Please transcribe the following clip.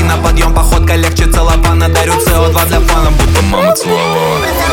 на подъем, походка легче целлофана. Дарю CO2 для фана, будто мама целовала.